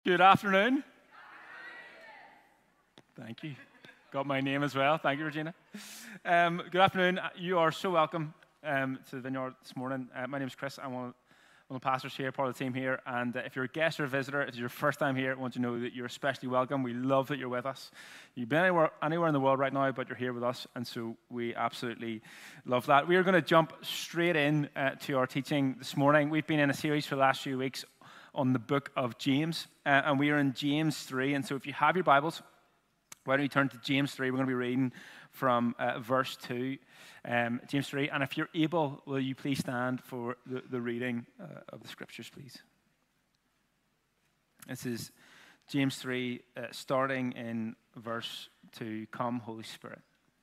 Good afternoon. Thank you. Got my name as well. Thank you, Regina. Good afternoon. You are so welcome to the Vineyard this morning. My name is Chris. I'm one of the pastors here, part of the team here. And if you're a guest or a visitor, if it's your first time here, I want you to know that you're especially welcome. We love that you're with us. You've been anywhere in the world right now, but you're here with us. And so we absolutely love that. We are going to jump straight in to our teaching this morning. We've been in a series for the last few weeks on the book of James, and we are in James 3. And so if you have your Bibles, why don't you turn to James 3? We're going to be reading from verse 2, James 3. And if you're able, will you please stand for the reading of the scriptures, please? This is James 3, starting in verse 2. Come, Holy Spirit.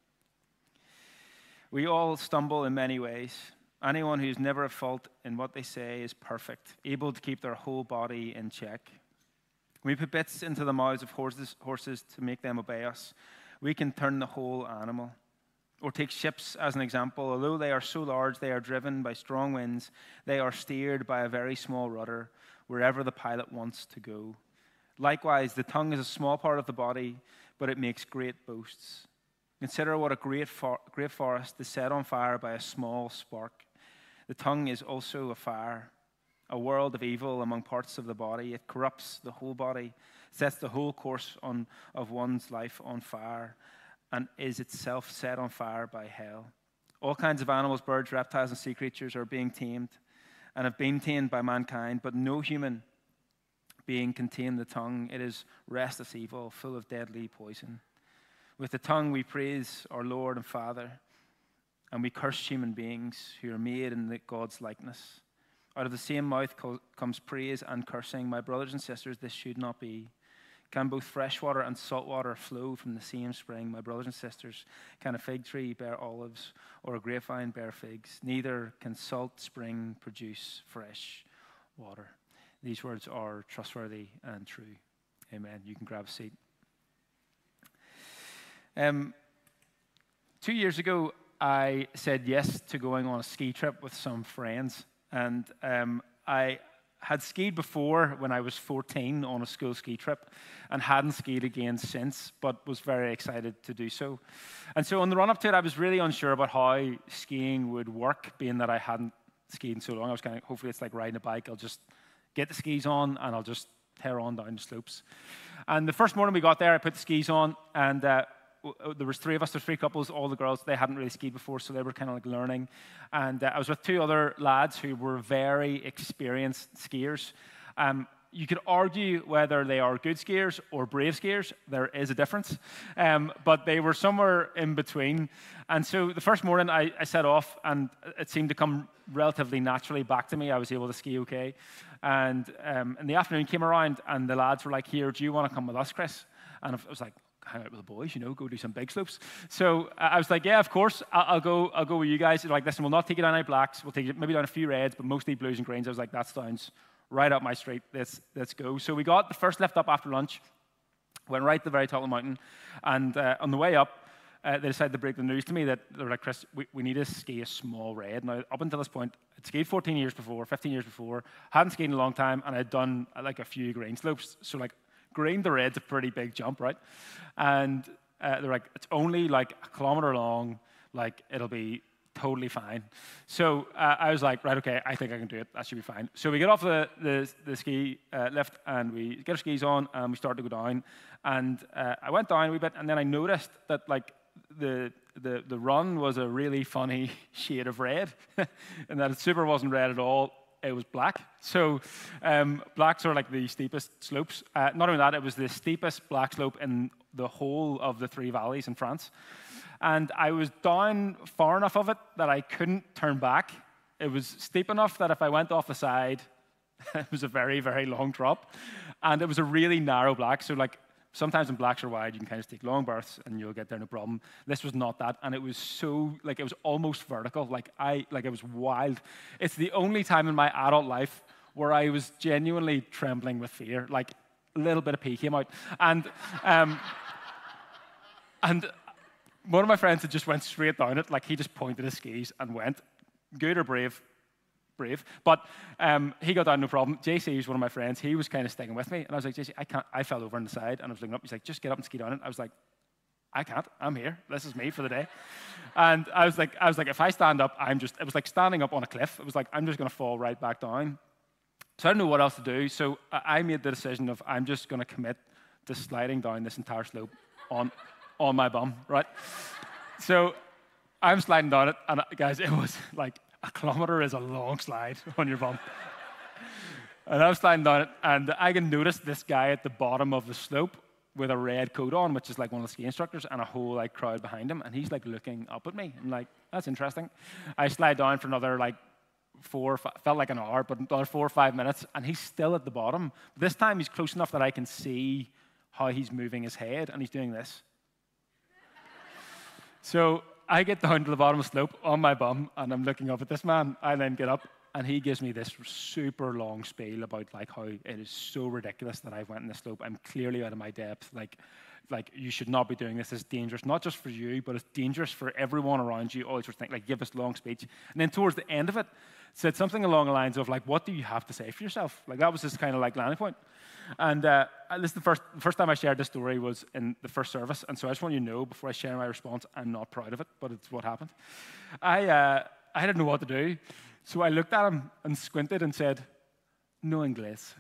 We all stumble in many ways. Anyone who's never at fault in what they say is perfect, able to keep their whole body in check. We put bits into the mouths of horses to make them obey us. We can turn the whole animal. Or take ships as an example. Although they are so large, they are driven by strong winds. They are steered by a very small rudder wherever the pilot wants to go. Likewise, the tongue is a small part of the body, but it makes great boasts. Consider what a great forest is set on fire by a small spark. The tongue is also a fire, a world of evil among parts of the body. It corrupts the whole body, sets the whole course of one's life on fire, and is itself set on fire by hell. All kinds of animals, birds, reptiles, and sea creatures are being tamed and have been tamed by mankind, but no human being can tame the tongue. It is restless evil, full of deadly poison. With the tongue we praise our Lord and Father, and we curse human beings who are made in God's likeness. Out of the same mouth comes praise and cursing. My brothers and sisters, this should not be. Can both fresh water and salt water flow from the same spring? My brothers and sisters, can a fig tree bear olives or a grapevine bear figs? Neither can salt spring produce fresh water. These words are trustworthy and true. Amen. You can grab a seat. 2 years ago, I said yes to going on a ski trip with some friends. And I had skied before when I was 14 on a school ski trip and hadn't skied again since, but was very excited to do so. And so on the run-up to it, I was really unsure about how skiing would work, being that I hadn't skied in so long. I was kind of, hopefully it's like riding a bike. I'll just get the skis on and I'll just tear on down the slopes. And the first morning we got there, I put the skis on, and there was three of us, there's three couples. All the girls, they hadn't really skied before, so they were kind of like learning. And I was with two other lads who were very experienced skiers. You could argue whether they are good skiers or brave skiers. There is a difference. But they were somewhere in between. And so the first morning I set off, and it seemed to come relatively naturally back to me. I was able to ski okay. And the afternoon came around, and the lads were like, here, do you want to come with us, Chris? And I was like, hang out with the boys, go do some big slopes. So I was like, yeah, of course, I'll go with you guys. They're like, listen, we'll not take you down any blacks. We'll take you maybe down a few reds, but mostly blues and greens. I was like, that sounds right up my street. Let's go. So we got the first lift up after lunch, went right to the very top of the mountain, and on the way up, they decided to break the news to me that they were like, Chris, we need to ski a small red. Now, up until this point, I'd skied 15 years before, hadn't skied in a long time, and I'd done like a few green slopes. So like, green to red's a pretty big jump, right? And they're like, it's only like a kilometer long, like it'll be totally fine. So I was like, right, okay, I think I can do it. That should be fine. So we get off the ski lift, and we get our skis on, and we start to go down. And I went down a wee bit, and then I noticed that like the run was a really funny shade of red, and that it super wasn't red at all. It was black. So blacks are like the steepest slopes. Not only that, it was the steepest black slope in the whole of the three valleys in France. And I was down far enough of it that I couldn't turn back. It was steep enough that if I went off the side, it was a very, very long drop. And it was a really narrow black. So like sometimes when blacks are wide, you can kind of take long berths and you'll get there no problem. This was not that, and it was so, like, it was almost vertical. It was wild. It's the only time in my adult life where I was genuinely trembling with fear. Like, a little bit of pee came out. And one of my friends had just went straight down it. Like, he just pointed his skis and went. Good or brave? brave. But he got down, no problem. JC is one of my friends. He was kind of sticking with me. And I was like, JC, I can't. I fell over on the side, and I was looking up. He's like, just get up and ski down it. I was like, I can't. I'm here. This is me for the day. And I was like, if I stand up, it was like standing up on a cliff. It was like, I'm just going to fall right back down. So I didn't know what else to do. So I made the decision of, I'm just going to commit to sliding down this entire slope on my bum, right? So I'm sliding down it, and guys, it was like a kilometer is a long slide on your bum. And I'm sliding down it, and I can notice this guy at the bottom of the slope with a red coat on, which is like one of the ski instructors, and a whole like crowd behind him, and he's like looking up at me. I'm like, that's interesting. I slide down for another like felt like an hour, but another 4 or 5 minutes, and he's still at the bottom. This time he's close enough that I can see how he's moving his head, and he's doing this. So I get down to the bottom of the slope on my bum, and I'm looking up at this man. I then get up, and he gives me this super long spiel about like how it is so ridiculous that I went in this slope. I'm clearly out of my depth. Like you should not be doing this. It's dangerous, not just for you, but it's dangerous for everyone around you. All these sorts of things. Like give us a long speech, and then towards the end of it, said something along the lines of like, "What do you have to say for yourself?" Like that was his kind of like landing point. And this is the first time I shared this story was in the first service, and so I just want you to know before I share my response, I'm not proud of it, but it's what happened. I didn't know what to do, so I looked at him and squinted and said, "No inglés."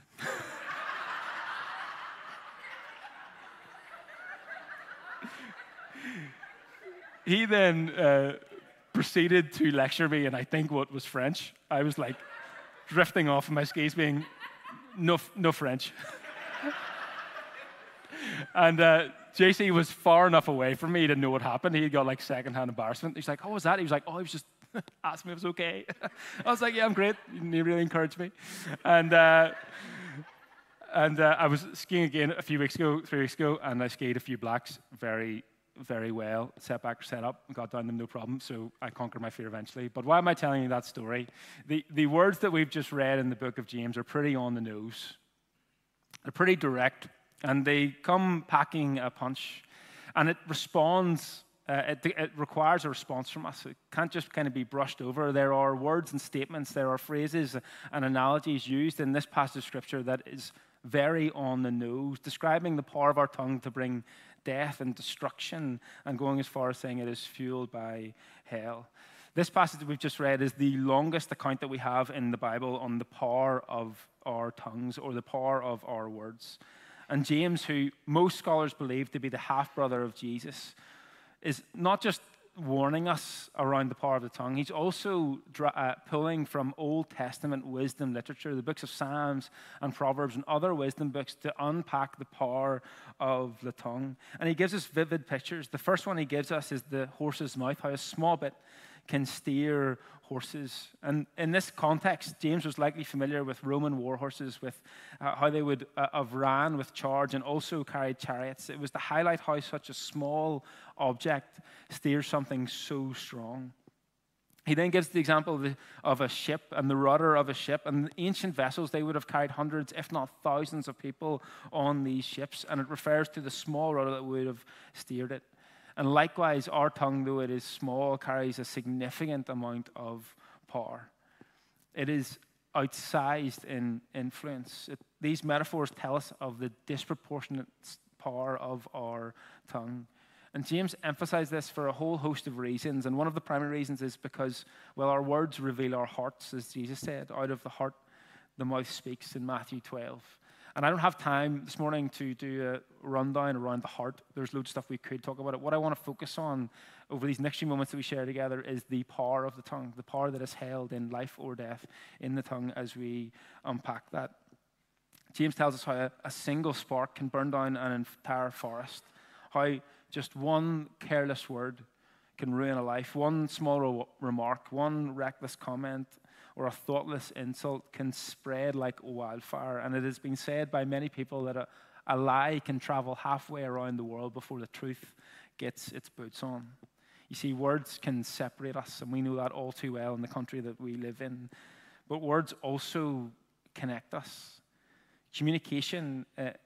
He then proceeded to lecture me, and I think what was French. I was like drifting off of my skis, being no French. And JC was far enough away from me to know what happened. He got like secondhand embarrassment. He's like, "Oh, what was that?" He was like, "Oh, he was just asked me if it was okay." I was like, "Yeah, I'm great." He really encouraged me. And I was skiing again 3 weeks ago, and I skied a few blacks very, very well. Setback set up, got down them no problem, so I conquered my fear eventually. But why am I telling you that story? The words that we've just read in the book of James are pretty on the nose. They're pretty direct, and they come packing a punch. And it responds, it requires a response from us. It can't just kind of be brushed over. There are words and statements, there are phrases and analogies used in this passage of Scripture that is very on the nose, describing the power of our tongue to bring death and destruction, and going as far as saying it is fueled by hell. This passage that we've just read is the longest account that we have in the Bible on the power of our tongues or the power of our words. And James, who most scholars believe to be the half-brother of Jesus, is not just warning us around the power of the tongue, he's also pulling from Old Testament wisdom literature, the books of Psalms and Proverbs and other wisdom books to unpack the power of the tongue. And he gives us vivid pictures. The first one he gives us is the horse's mouth, how a small bit can steer horses. And in this context, James was likely familiar with Roman war horses, with how they would have ran with charge and also carried chariots. It was to highlight how such a small object steers something so strong. He then gives the example of a ship and the rudder of a ship. And ancient vessels, they would have carried hundreds, if not thousands of people on these ships. And it refers to the small rudder that would have steered it. And likewise, our tongue, though it is small, carries a significant amount of power. It is outsized in influence. These metaphors tell us of the disproportionate power of our tongue. And James emphasized this for a whole host of reasons. And one of the primary reasons is because, well, our words reveal our hearts, as Jesus said. Out of the heart, the mouth speaks in Matthew 12. And I don't have time this morning to do a rundown around the heart. There's loads of stuff we could talk about it. What I want to focus on over these next few moments that we share together is the power of the tongue, the power that is held in life or death in the tongue as we unpack that. James tells us how a single spark can burn down an entire forest, how just one careless word can ruin a life, one small remark, one reckless comment, or a thoughtless insult can spread like wildfire. And it has been said by many people that a lie can travel halfway around the world before the truth gets its boots on. You see, words can separate us, and we know that all too well in the country that we live in. But words also connect us. Communication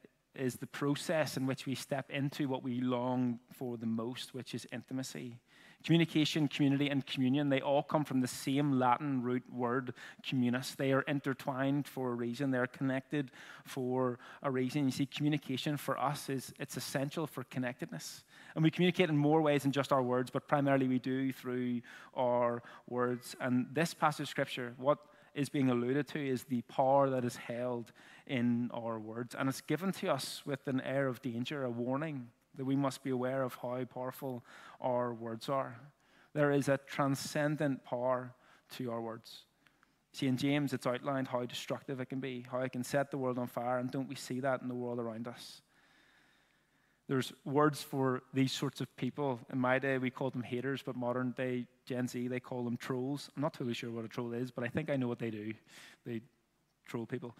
is the process in which we step into what we long for the most, which is intimacy. Communication, community, and communion, they all come from the same Latin root word, communis. They are intertwined for a reason. They're connected for a reason. You see, communication for us it's essential for connectedness. And we communicate in more ways than just our words, but primarily we do through our words. And this passage of Scripture, what is being alluded to is the power that is held in our words. And it's given to us with an air of danger, a warning that we must be aware of how powerful our words are. There is a transcendent power to our words. See, in James, it's outlined how destructive it can be, how it can set the world on fire, and don't we see that in the world around us? There's words for these sorts of people. In my day, we called them haters, but modern day Gen Z, they call them trolls. I'm not totally sure what a troll is, but I think I know what they do. They troll people.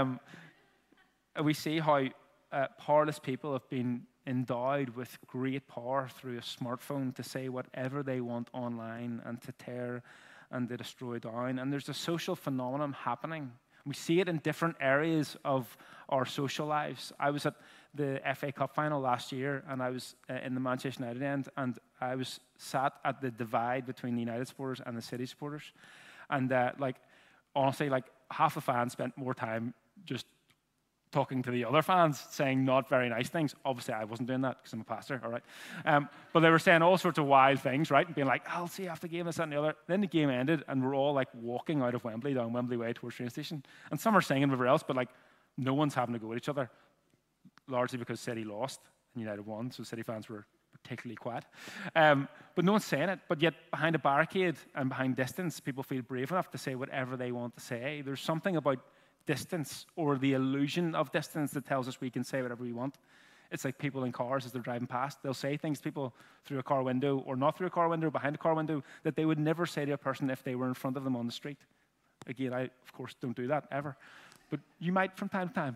We see how powerless people have been endowed with great power through a smartphone to say whatever they want online and to tear and to destroy down. And there's a social phenomenon happening. We see it in different areas of our social lives. I was at the FA Cup final last year, and I was in the Manchester United end, and I was sat at the divide between the United supporters and the City supporters. And honestly, half the fans spent more time just talking to the other fans, saying not very nice things. Obviously, I wasn't doing that because I'm a pastor, all right? But they were saying all sorts of wild things, right? And being like, I'll see you after the game, this, that, and the other. Then the game ended, and we're all walking out of Wembley down Wembley Way towards the train station. And some are singing everywhere else, but no one's having to go at each other, largely because City lost and United won, so City fans were particularly quiet. But no one's saying it. But yet, behind a barricade and behind distance, people feel brave enough to say whatever they want to say. There's something about distance or the illusion of distance that tells us we can say whatever we want. It's like people in cars as they're driving past. They'll say things to people through a car window or not through a car window, behind a car window, that they would never say to a person if they were in front of them on the street. Again, I, of course, don't do that ever. But you might from time to time.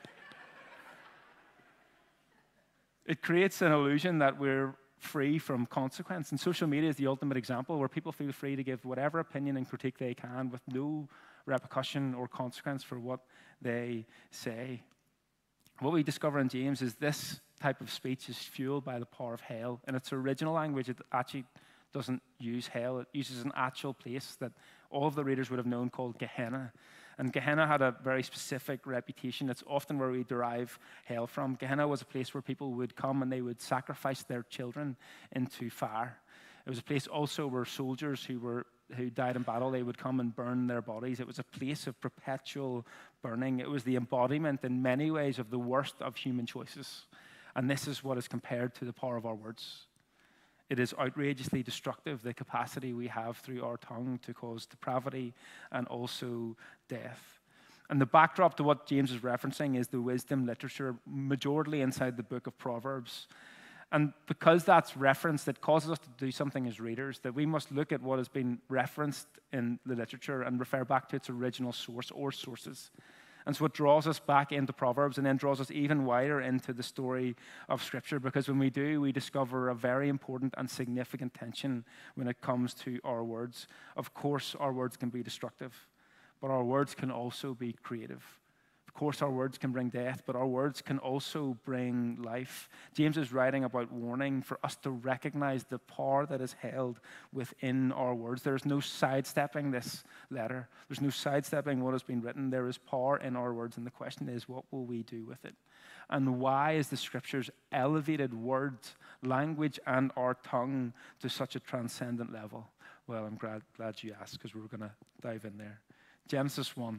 It creates an illusion that we're free from consequence. And social media is the ultimate example where people feel free to give whatever opinion and critique they can with no repercussion or consequence for what they say. What we discover in James is this type of speech is fueled by the power of hell. In its original language, it actually doesn't use hell. It uses an actual place that all of the readers would have known called Gehenna. And Gehenna had a very specific reputation. It's often where we derive hell from. Gehenna was a place where people would come and they would sacrifice their children into fire. It was a place also where soldiers who died in battle, they would come and burn their bodies. It was a place of perpetual burning. It was the embodiment in many ways of the worst of human choices. And this is what is compared to the power of our words. It is outrageously destructive, the capacity we have through our tongue to cause depravity and also death. And the backdrop to what James is referencing is the wisdom literature, majorly inside the book of Proverbs. And because that's referenced, it causes us to do something as readers, that we must look at what has been referenced in the literature and refer back to its original source or sources. And so it draws us back into Proverbs and then draws us even wider into the story of Scripture, because when we do, we discover a very important and significant tension when it comes to our words. Of course, our words can be destructive, but our words can also be creative. Of course, our words can bring death, but our words can also bring life. James is writing about warning for us to recognize the power that is held within our words. There is no sidestepping this letter. There's no sidestepping what has been written. There is power in our words, and the question is, what will we do with it? And why is the Scriptures elevated words, language, and our tongue to such a transcendent level? Well, I'm glad you asked, because we're going to dive in there. Genesis 1.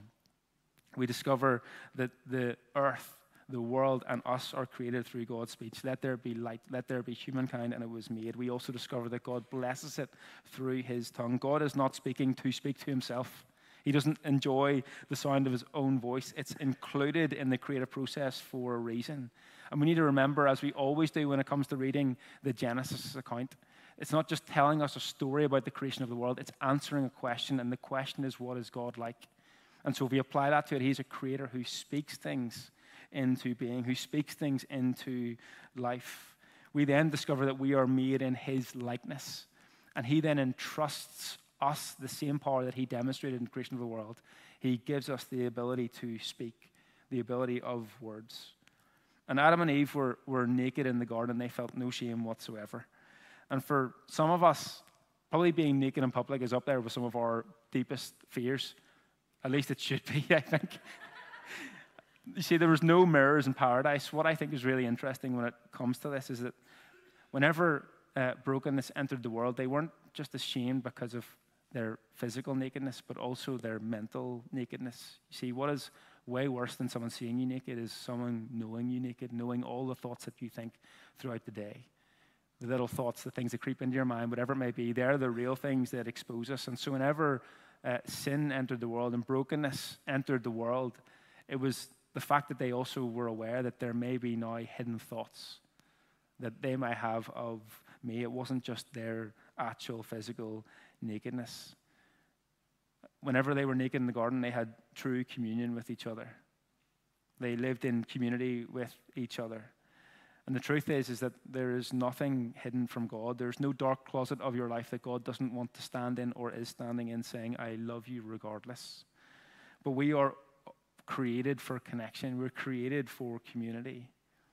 We discover that the earth, the world, and us are created through God's speech. Let there be light, let there be humankind, and it was made. We also discover that God blesses it through his tongue. God is not speaking to speak to himself. He doesn't enjoy the sound of his own voice. It's included in the creative process for a reason. And we need to remember, as we always do when it comes to reading the Genesis account, it's not just telling us a story about the creation of the world, it's answering a question, and the question is, what is God like? And so if we apply that to it, he's a creator who speaks things into being, who speaks things into life. We then discover that we are made in his likeness. And he then entrusts us the same power that he demonstrated in the creation of the world. He gives us the ability to speak, the ability of words. And Adam and Eve were naked in the garden. They felt no shame whatsoever. And for some of us, probably being naked in public is up there with some of our deepest fears. At least it should be, I think. You see, there was no mirrors in paradise. What I think is really interesting when it comes to this is that whenever brokenness entered the world, they weren't just ashamed because of their physical nakedness, but also their mental nakedness. You see, what is way worse than someone seeing you naked is someone knowing you naked, knowing all the thoughts that you think throughout the day. The little thoughts, the things that creep into your mind, whatever it may be, they're the real things that expose us. And so whenever sin entered the world and brokenness entered the world, it was the fact that they also were aware that there may be now hidden thoughts that they might have of me. It wasn't just their actual physical nakedness. Whenever they were naked in the garden, they had true communion with each other. They lived in community with each other. And the truth is that there is nothing hidden from God. There's no dark closet of your life that God doesn't want to stand in or is standing in, saying, I love you regardless. But we are created for connection. We're created for community.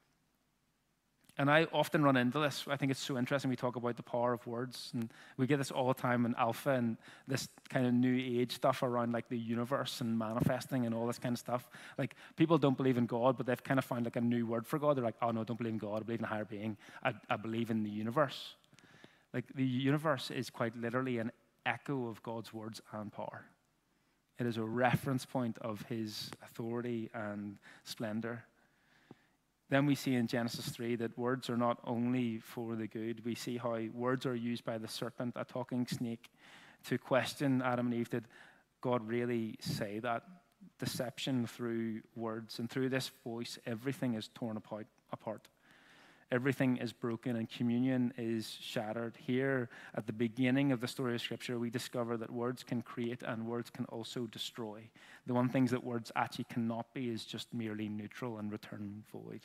And I often run into this. I think it's so interesting. We talk about the power of words, and we get this all the time in Alpha and this kind of new age stuff around like the universe and manifesting and all this kind of stuff. Like people don't believe in God, but they've kind of found like a new word for God. They're like, oh no, I don't believe in God. I believe in a higher being. I believe in the universe. Like the universe is quite literally an echo of God's words and power. It is a reference point of his authority and splendor. Then we see in Genesis 3 that words are not only for the good. We see how words are used by the serpent, a talking snake, to question Adam and Eve. Did God really say that? Deception through words. And through this voice, everything is torn apart. Everything is broken and communion is shattered. Here, at the beginning of the story of Scripture, we discover that words can create and words can also destroy. The one thing that words actually cannot be is just merely neutral and return void.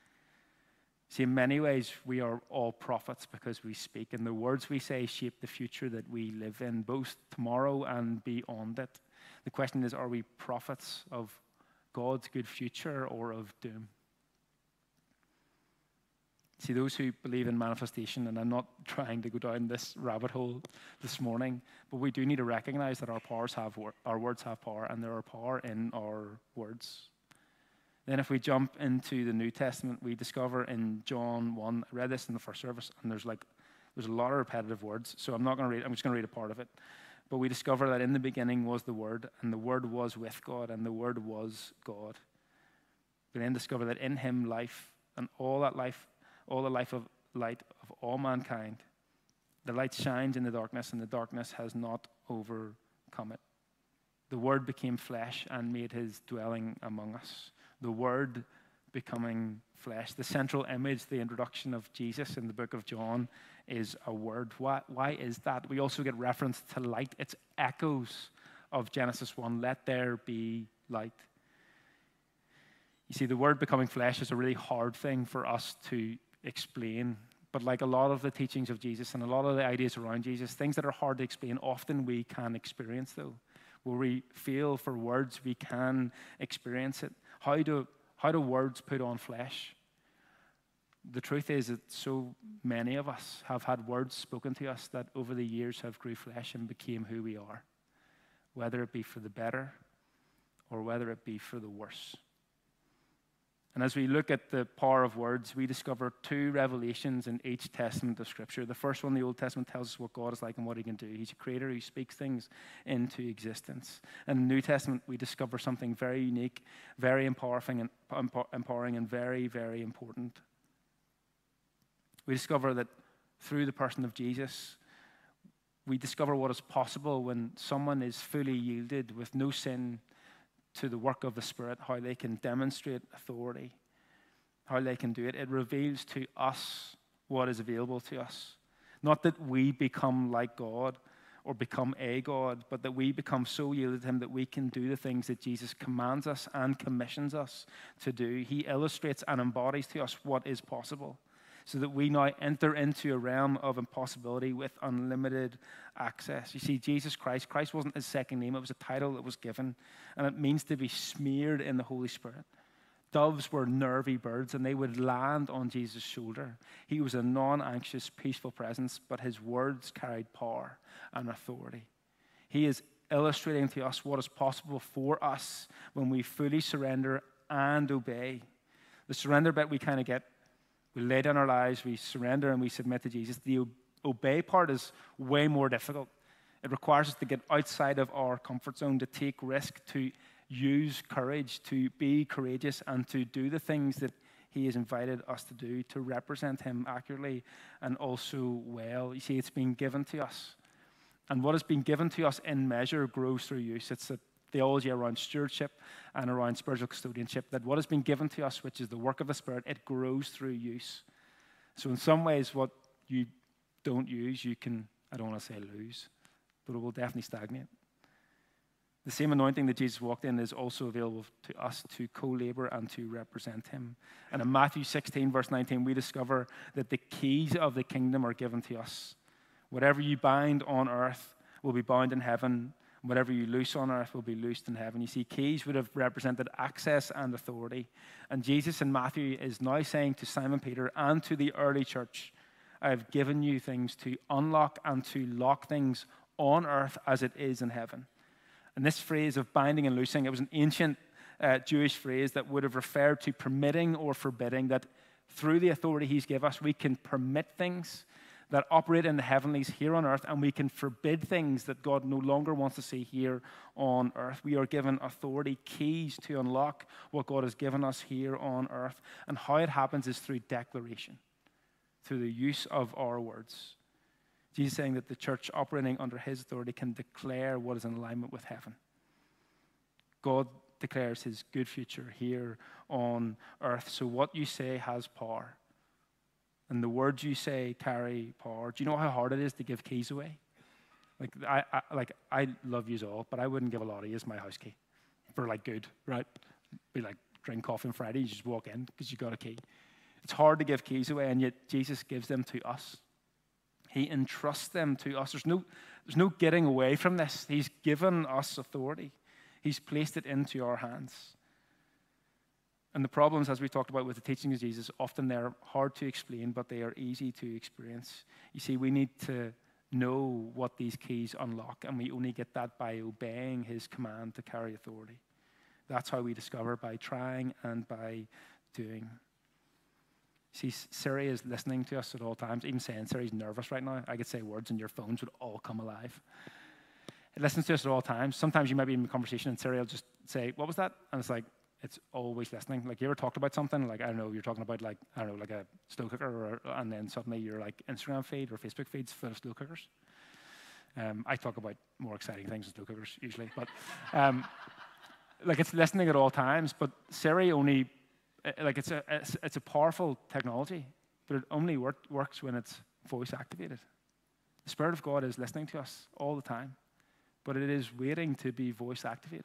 See, in many ways, we are all prophets because we speak, and the words we say shape the future that we live in, both tomorrow and beyond it. The question is, are we prophets of God's good future or of doom? See, those who believe in manifestation, and I'm not trying to go down this rabbit hole this morning, but we do need to recognize that our words have power, and there are power in our words. Then if we jump into the New Testament, we discover in John 1, I read this in the first service, and there's a lot of repetitive words, so I'm just going to read a part of it. But we discover that in the beginning was the Word, and the Word was with God, and the Word was God. We then discover that in him life, and all the light of all mankind, the light shines in the darkness, and the darkness has not overcome it. The Word became flesh and made his dwelling among us. The Word becoming flesh. The central image, the introduction of Jesus in the book of John, is a word. Why is that? We also get reference to light. It's echoes of Genesis 1. Let there be light. You see, the Word becoming flesh is a really hard thing for us to explain. But like a lot of the teachings of Jesus and a lot of the ideas around Jesus, things that are hard to explain, often we can experience, though. Where we feel for words, we can experience it. How do words put on flesh? The truth is that so many of us have had words spoken to us that over the years have grew flesh and became who we are, whether it be for the better or whether it be for the worse. And as we look at the power of words, we discover two revelations in each testament of Scripture. The first one, the Old Testament, tells us what God is like and what he can do. He's a creator who speaks things into existence. In the New Testament, we discover something very unique, very empowering, and very, very important. We discover that through the person of Jesus, we discover what is possible when someone is fully yielded with no sin to the work of the Spirit, how they can demonstrate authority, how they can do it. It reveals to us what is available to us. Not that we become like God or become a God, but that we become so yielded to him that we can do the things that Jesus commands us and commissions us to do. He illustrates and embodies to us what is possible, so that we now enter into a realm of impossibility with unlimited access. You see, Jesus Christ wasn't his second name, it was a title that was given, and it means to be smeared in the Holy Spirit. Doves were nervy birds, and they would land on Jesus' shoulder. He was a non-anxious, peaceful presence, but his words carried power and authority. He is illustrating to us what is possible for us when we fully surrender and obey. The surrender bit we kind of get. We lay down our lives, we surrender, and we submit to Jesus. The obey part is way more difficult. It requires us to get outside of our comfort zone, to take risk, to use courage, to be courageous, and to do the things that he has invited us to do, to represent him accurately and also well. You see, it's been given to us. And what has been given to us in measure grows through use. It's a theology around stewardship and around spiritual custodianship, that what has been given to us, which is the work of the Spirit, it grows through use. So in some ways, what you don't use, you can, I don't want to say lose, but it will definitely stagnate. The same anointing that Jesus walked in is also available to us to co-labor and to represent him. And in Matthew 16, verse 19, we discover that the keys of the kingdom are given to us. Whatever you bind on earth will be bound in heaven. Whatever you loose on earth will be loosed in heaven. You see, keys would have represented access and authority. And Jesus in Matthew is now saying to Simon Peter and to the early church, I have given you things to unlock and to lock things on earth as it is in heaven. And this phrase of binding and loosing, it was an ancient Jewish phrase that would have referred to permitting or forbidding, that through the authority he's given us, we can permit things that operate in the heavenlies here on earth, and we can forbid things that God no longer wants to see here on earth. We are given authority, keys to unlock what God has given us here on earth. And how it happens is through declaration, through the use of our words. Jesus is saying that the church operating under his authority can declare what is in alignment with heaven. God declares his good future here on earth. So what you say has power. And the words you say carry power. Do you know how hard it is to give keys away? I love yous all, but I wouldn't give a lot of yous my house key for good, right? Be like drink coffee on Friday, you just walk in because you got a key. It's hard to give keys away, and yet Jesus gives them to us. He entrusts them to us. There's no getting away from this. He's given us authority. He's placed it into our hands. And the problems, as we talked about with the teachings of Jesus, often they're hard to explain, but they are easy to experience. You see, we need to know what these keys unlock, and we only get that by obeying his command to carry authority. That's how we discover, by trying and by doing. See, Siri is listening to us at all times. Even saying Siri's nervous right now, I could say words and your phones would all come alive. It listens to us at all times. Sometimes you might be in a conversation and Siri will just say, what was that? And it's like, it's always listening. Like, you ever talked about something, like, I don't know, you're talking about, like, I don't know, like a slow cooker, and then suddenly your, like, Instagram feed or Facebook feed's full of slow cookers. I talk about more exciting things than slow cookers, usually. But, like, it's listening at all times, but Siri only, like, it's a powerful technology, but it only works when it's voice activated. The Spirit of God is listening to us all the time, but it is waiting to be voice activated.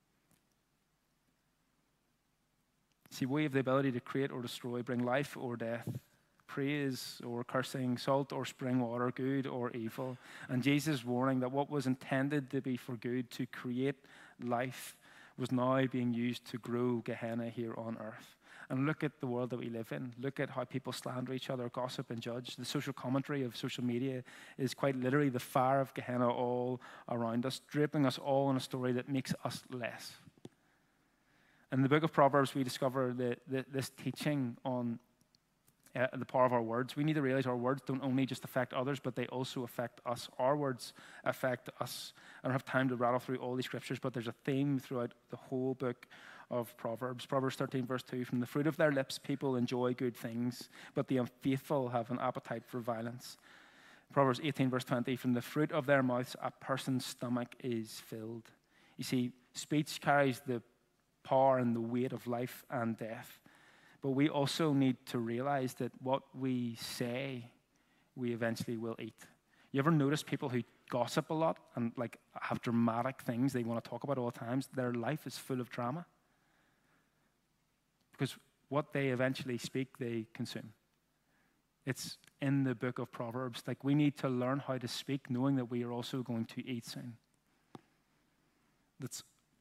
See, we have the ability to create or destroy, bring life or death, praise or cursing, salt or spring water, good or evil. And Jesus' warning that what was intended to be for good, to create life, was now being used to grow Gehenna here on earth. And look at the world that we live in. Look at how people slander each other, gossip and judge. The social commentary of social media is quite literally the fire of Gehenna all around us, draping us all in a story that makes us less. In the book of Proverbs, we discover this teaching on the power of our words. We need to realize our words don't only just affect others, but they also affect us. Our words affect us. I don't have time to rattle through all these scriptures, but there's a theme throughout the whole book of Proverbs. Proverbs 13, verse 2, from the fruit of their lips people enjoy good things, but the unfaithful have an appetite for violence. Proverbs 18, verse 20, from the fruit of their mouths a person's stomach is filled. You see, speech carries the power and the weight of life and death. But we also need to realize that what we say, we eventually will eat. You ever notice people who gossip a lot and like have dramatic things they want to talk about all the times? Their life is full of drama. Because what they eventually speak, they consume. It's in the book of Proverbs. Like, we need to learn how to speak, knowing that we are also going to eat soon. That's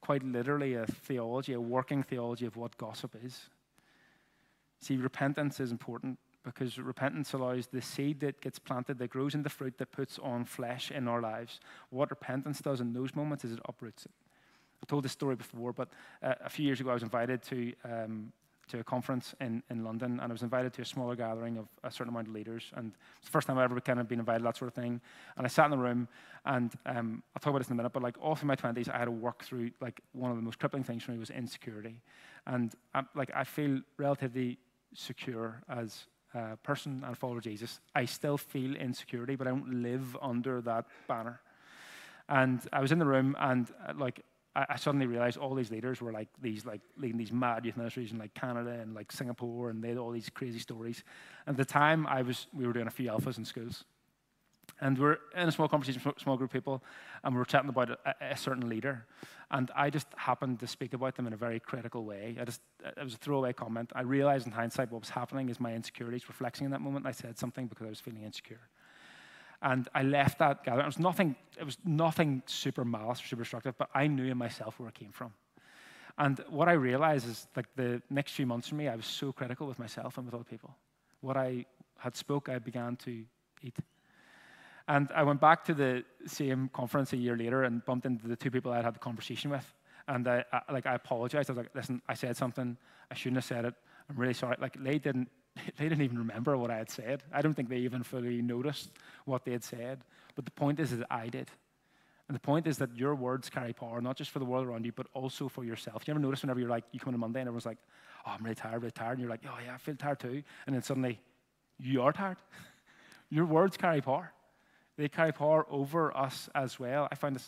quite literally a theology, a working theology of what gossip is. See, repentance is important because repentance allows the seed that gets planted, that grows into fruit, that puts on flesh in our lives. What repentance does in those moments is it uproots it. I've told this story before, but a few years ago I was invited to a conference in London, and I was invited to a smaller gathering of a certain amount of leaders, and it's the first time I've ever kind of been invited, that sort of thing. And I sat in the room, and I'll talk about this in a minute, but like all through my 20s, I had to work through, like, one of the most crippling things for me was insecurity. And I feel relatively secure as a person and a follower of Jesus. I still feel insecurity, but I don't live under that banner. And I was in the room, and I suddenly realized all these leaders were leading these mad youth ministries in like Canada and like Singapore, and they had all these crazy stories. And at the time, we were doing a few alphas in schools, and we're in a small conversation, small group of people, and we were chatting about a certain leader, and I just happened to speak about them in a very critical way. It was a throwaway comment. I realized in hindsight what was happening is my insecurities were flexing in that moment. I said something because I was feeling insecure. And I left that gathering. It was nothing super malice or super destructive, but I knew in myself where it came from. And what I realized is, like, the next few months for me, I was so critical with myself and with other people. What I had spoke, I began to eat. And I went back to the same conference a year later and bumped into the two people I had the conversation with. And I apologized. I was like, listen, I said something. I shouldn't have said it. I'm really sorry. Like, they didn't even remember what I had said. I don't think they even fully noticed what they had said. But the point is that I did. And the point is that your words carry power, not just for the world around you, but also for yourself. You ever notice whenever you come on a Monday and everyone's like, oh, I'm really tired. And you're like, oh, yeah, I feel tired too. And then suddenly, you are tired. Your words carry power. They carry power over us as well. I find this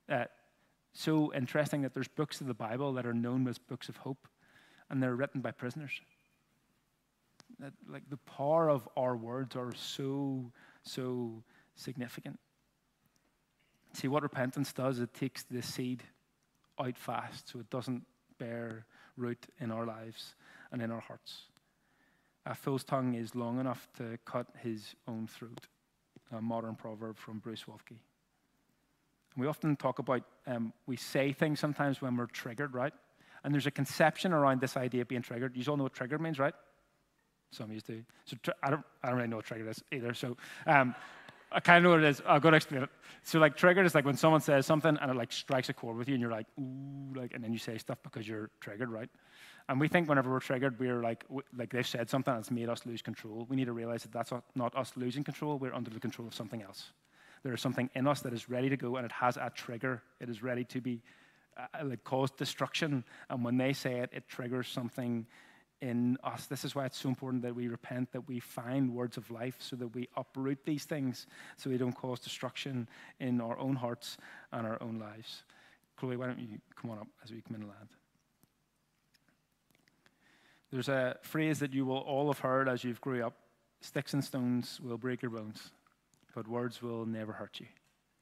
so interesting that there's books of the Bible that are known as books of hope, and they're written by prisoners. That, like, the power of our words are so significant. See, what repentance does, it takes the seed out fast so it doesn't bear root in our lives and in our hearts. A fool's tongue is long enough to cut his own throat. A modern proverb from Bruce Wolfke. We often talk about, we say things sometimes when we're triggered, right? And there's a conception around this idea of being triggered. You all know what trigger means, right? Some of you do. So I don't really know what trigger is either. So I kind of know what it is. I'll go to explain it. So, like, triggered is like when someone says something and it like strikes a chord with you, and you're like, ooh, like, and then you say stuff because you're triggered, right? And we think whenever we're triggered, we're like they've said something and it's made us lose control. We need to realize that that's not us losing control. We're under the control of something else. There is something in us that is ready to go, and it has a trigger. It is ready to be cause destruction. And when they say it, it triggers something in us. This is why it's so important that we repent, that we find words of life so that we uproot these things so they don't cause destruction in our own hearts and our own lives. Chloe, why don't you come on up as we come in and land? There's a phrase that you will all have heard as you've grew up. Sticks and stones will break your bones, but words will never hurt you.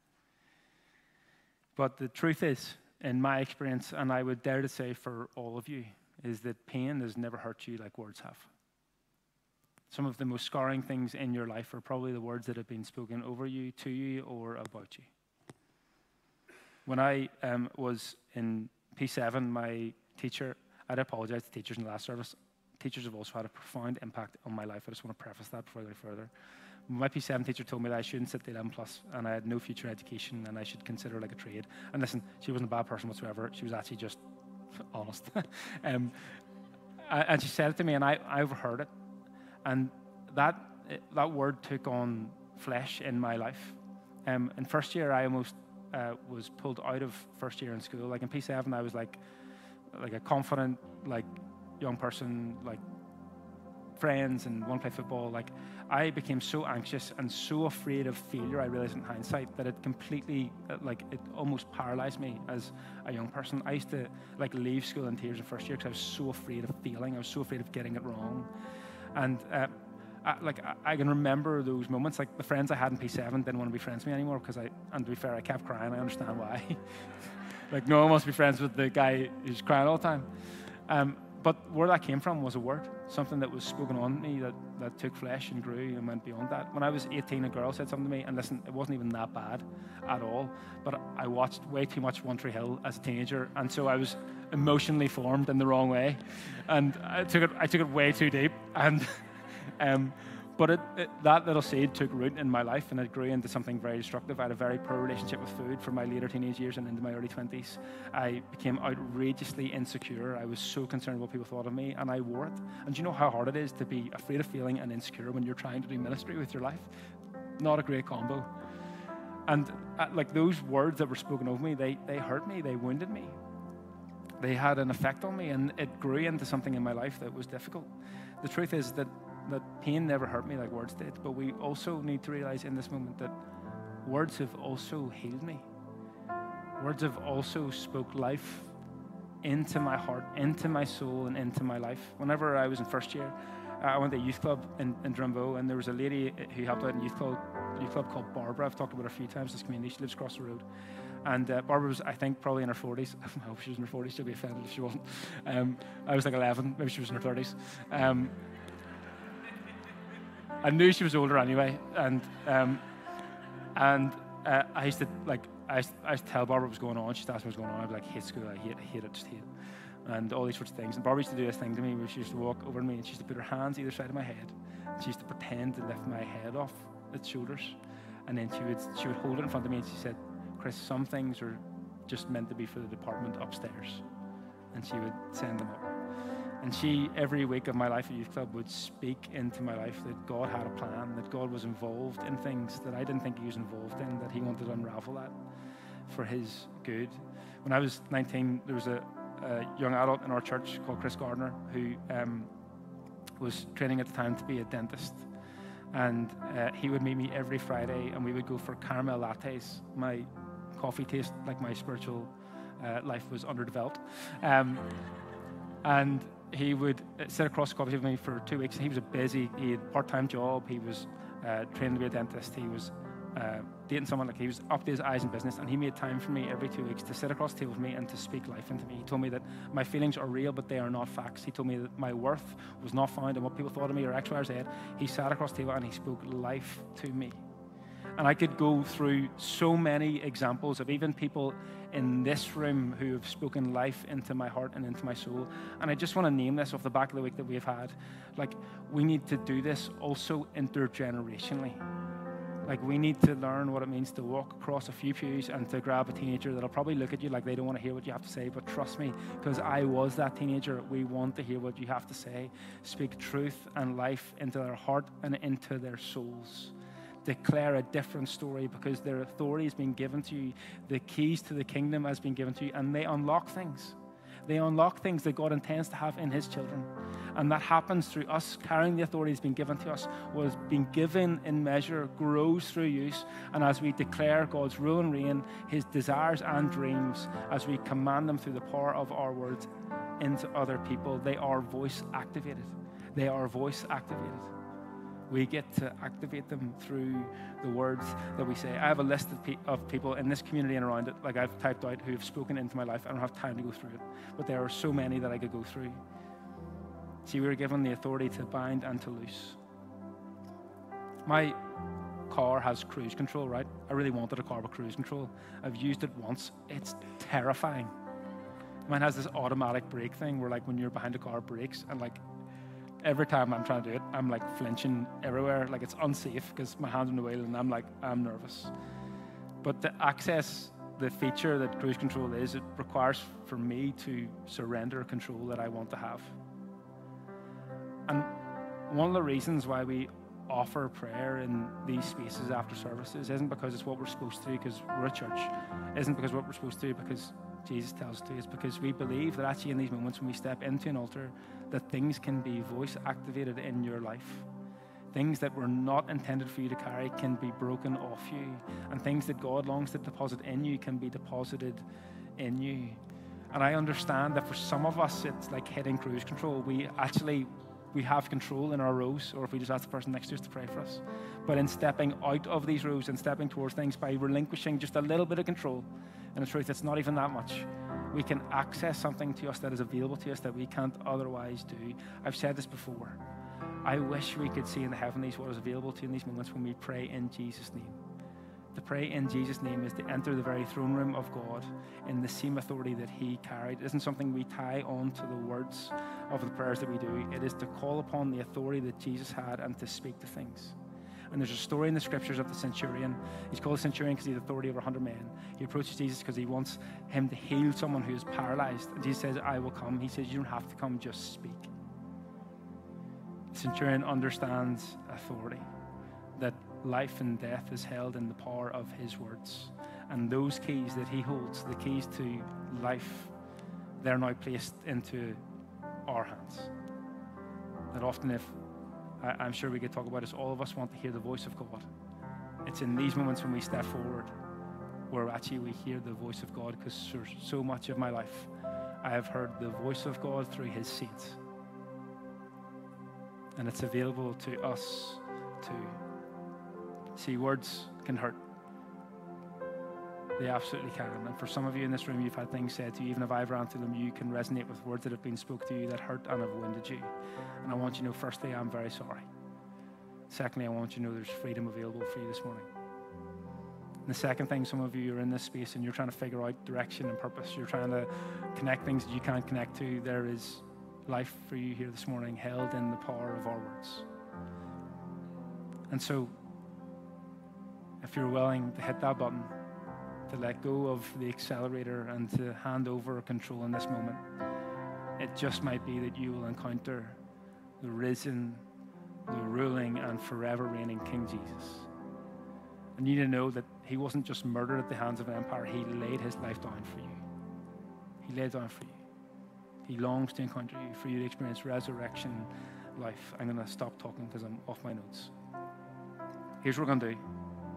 But the truth is, in my experience, and I would dare to say for all of you, is that pain has never hurt you like words have. Some of the most scarring things in your life are probably the words that have been spoken over you, to you, or about you. When I was in P7, my teacher, I'd apologize to teachers in the last service. Teachers have also had a profound impact on my life. I just want to preface that before I go further. My P7 teacher told me that I shouldn't sit the 11 plus and I had no future education and I should consider like a trade. And listen, she wasn't a bad person whatsoever. She was actually just honest. And she said it to me and I overheard it. And that word took on flesh in my life. In first year, I almost was pulled out of first year in school. Like in P7, I was like a confident, like, young person, like friends and want to play football. Like, I became so anxious and so afraid of failure, I realized in hindsight, that it completely, it almost paralyzed me as a young person. I used to leave school in tears in first year because I was so afraid of failing. I was so afraid of getting it wrong. And I can remember those moments. Like, the friends I had in P7 didn't want to be friends with me anymore and to be fair, I kept crying. I understand why. Like, no one wants to be friends with the guy who's crying all the time. But where that came from was a word, something that was spoken on me that took flesh and grew and went beyond that. When I was 18, a girl said something to me, and listen, it wasn't even that bad at all, but I watched way too much One Tree Hill as a teenager, and so I was emotionally formed in the wrong way, and I took it way too deep, and but that little seed took root in my life, and it grew into something very destructive. I had a very poor relationship with food for my later teenage years and into my early 20s. I became outrageously insecure. I was so concerned what people thought of me, and I wore it. And do you know how hard it is to be afraid of feeling and insecure when you're trying to do ministry with your life? Not a great combo. And like those words that were spoken over me, they hurt me, they wounded me. They had an effect on me, and it grew into something in my life that was difficult. The truth is that pain never hurt me like words did, but we also need to realize in this moment that words have also healed me. Words have also spoke life into my heart, into my soul, and into my life. Whenever I was in first year, I went to a youth club in Drumbo, and there was a lady who helped out in youth club called Barbara. I've talked about her a few times in this community. She lives across the road. And Barbara was, I think, probably in her 40s. I hope she was in her 40s. She'll be offended if she wasn't. I was like 11. Maybe she was in her 30s. I knew she was older anyway, and I used to tell Barbara what was going on. She'd ask me what was going on. I'd be like, hate school, I hate it, just hate it, and all these sorts of things. And Barbara used to do this thing to me where she used to walk over to me and she used to put her hands either side of my head, and she used to pretend to lift my head off its shoulders, and then she would hold it in front of me and she said, Chris, some things are just meant to be for the department upstairs, and she would send them up. And she, every week of my life at youth club, would speak into my life that God had a plan, that God was involved in things that I didn't think he was involved in, that he wanted to unravel that for his good. When I was 19, there was a young adult in our church called Chris Gardner who was training at the time to be a dentist. And he would meet me every Friday, and we would go for caramel lattes. My coffee taste, like my spiritual life, was underdeveloped. And he would sit across the coffee with me for 2 weeks. He was he had a part-time job. He was trained to be a dentist. He was dating someone, like he was up to his eyes in business, and he made time for me every 2 weeks to sit across the table with me and to speak life into me. He told me that my feelings are real, but they are not facts. He told me that my worth was not found in what people thought of me or X, Y, or Z. He sat across the table and he spoke life to me. And I could go through so many examples of even people in this room who have spoken life into my heart and into my soul. And I just want to name this off the back of the week that we've had. Like, we need to do this also intergenerationally. Like, we need to learn what it means to walk across a few pews and to grab a teenager that'll probably look at you like they don't want to hear what you have to say. But trust me, because I was that teenager, we want to hear what you have to say. Speak truth and life into their heart and into their souls. Declare a different story, because their authority has been given to you. The keys to the kingdom has been given to you, and they unlock things. They unlock things that God intends to have in his children. And that happens through us carrying the authority that's been given to us. What has been given in measure grows through use. And as we declare God's rule and reign, his desires and dreams, as we command them through the power of our words into other people, they are voice activated. They are voice activated. We get to activate them through the words that we say. I have a list of people in this community and around it, like I've typed out, who have spoken into my life. I don't have time to go through it, but there are so many that I could go through. See, we were given the authority to bind and to loose. My car has cruise control, right? I really wanted a car with cruise control. I've used it once. It's terrifying. Mine has this automatic brake thing where, like, when you're behind a car, it brakes, and like, every time I'm trying to do it, I'm like flinching everywhere. Like, it's unsafe because my hand's on the wheel and I'm nervous. But to access the feature that cruise control is, it requires for me to surrender control that I want to have. And one of the reasons why we offer prayer in these spaces after services isn't because it's what we're supposed to do because we're a church. Isn't because what we're supposed to do because Jesus tells us to. It's because we believe that actually in these moments when we step into an altar, that things can be voice activated in your life. Things that were not intended for you to carry can be broken off you. And things that God longs to deposit in you can be deposited in you. And I understand that for some of us, it's like hitting cruise control. We have control in our rows, or if we just ask the person next to us to pray for us. But in stepping out of these rows and stepping towards things by relinquishing just a little bit of control, and in truth, it's not even that much, We can access something to us that is available to us that we can't otherwise do. I've said this before. I wish we could see in the heavenlies what is available to you in these moments when we pray in Jesus' name. To pray in Jesus' name is to enter the very throne room of God in the same authority that he carried. It isn't something we tie on to the words of the prayers that we do. It is to call upon the authority that Jesus had and to speak to things. And there's a story in the scriptures of the centurion. He's called a centurion because he had authority over 100 men. He approaches Jesus because he wants him to heal someone who is paralyzed. And Jesus says, I will come. He says, you don't have to come, just speak. The centurion understands authority, that life and death is held in the power of his words. And those keys that he holds, the keys to life, they're now placed into our hands. That often, if I'm sure we could talk about this, all of us want to hear the voice of God. It's in these moments when we step forward where actually we hear the voice of God, because for so much of my life, I have heard the voice of God through his saints. And it's available to us too. See, words can hurt. They absolutely can. And for some of you in this room, you've had things said to you, even if I've ran through them, you can resonate with words that have been spoken to you that hurt and have wounded you. And I want you to know, firstly, I'm very sorry. Secondly, I want you to know there's freedom available for you this morning. And the second thing, some of you are in this space and you're trying to figure out direction and purpose. You're trying to connect things that you can't connect to. There is life for you here this morning, held in the power of our words. And so, if you're willing to hit that button, to let go of the accelerator and to hand over control in this moment, it just might be that you will encounter the risen, the ruling, and forever reigning King Jesus. And you need to know that he wasn't just murdered at the hands of an empire, he laid his life down for you. He laid it down for you. He longs to encounter you, for you to experience resurrection life. I'm going to stop talking because I'm off my notes. Here's what we're going to do.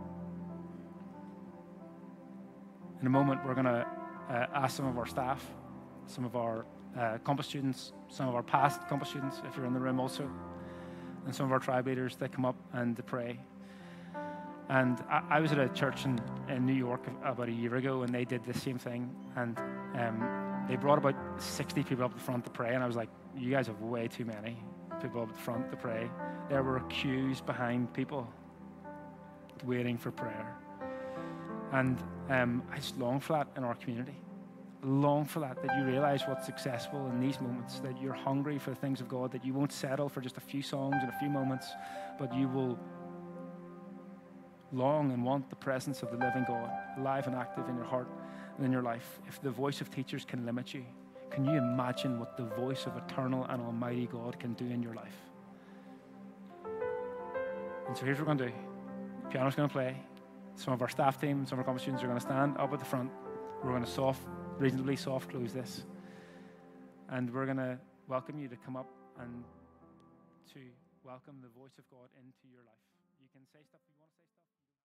In a moment, we're going to ask some of our staff, some of our Compass students, some of our past Compass students, if you're in the room also, and some of our tribe leaders that come up and to pray. And I was at a church in New York about a year ago, and they did the same thing. And they brought about 60 people up the front to pray, and I was like, you guys have way too many people up the front to pray. There were queues behind people waiting for prayer. And I just long for that in our community. Long for that you realize what's successful in these moments, that you're hungry for the things of God, that you won't settle for just a few songs and a few moments, but you will long and want the presence of the living God, alive and active in your heart and in your life. If the voice of teachers can limit you, can you imagine what the voice of eternal and almighty God can do in your life? And so here's what we're going to do. The piano's going to play. Some of our staff team, some of our Compass students are going to stand up at the front. We're going to reasonably soft close this. And we're going to welcome you to come up and to welcome the voice of God into your life. You can say stuff you want.